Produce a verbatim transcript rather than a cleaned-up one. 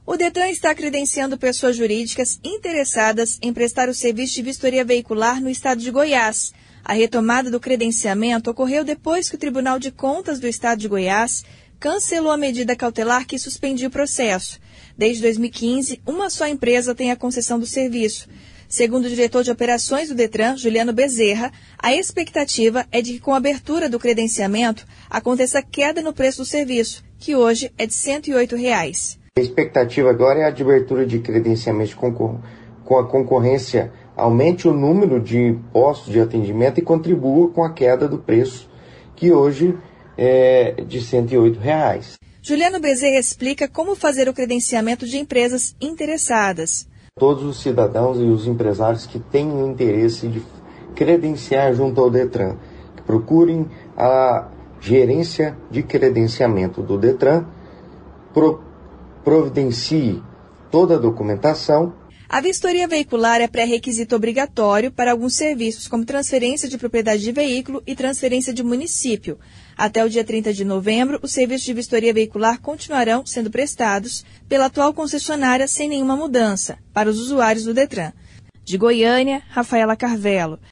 O Detran está credenciando pessoas jurídicas interessadas em prestar o serviço de vistoria veicular no estado de Goiás. A retomada do credenciamento ocorreu depois que o Tribunal de Contas do estado de Goiás cancelou a medida cautelar que suspendia o processo. Desde dois mil e quinze, uma só empresa tem a concessão do serviço. Segundo o diretor de operações do Detran, Juliano Bezerra, a expectativa é de que com a abertura do credenciamento aconteça queda no preço do serviço, que hoje é de cento e oito reais. A expectativa agora é a de abertura de credenciamento com a concorrência aumente o número de postos de atendimento e contribua com a queda do preço, que hoje é de cento e oito reais. Juliano Bezerra explica como fazer o credenciamento de empresas interessadas. Todos os cidadãos e os empresários que tenham interesse de credenciar junto ao Detran, que procurem a gerência de credenciamento do Detran, pro, providencie toda a documentação. A vistoria veicular é pré-requisito obrigatório para alguns serviços, como transferência de propriedade de veículo e transferência de município. Até o dia trinta de novembro, os serviços de vistoria veicular continuarão sendo prestados pela atual concessionária sem nenhuma mudança para os usuários do Detran. De Goiânia, Rafaela Carvelo.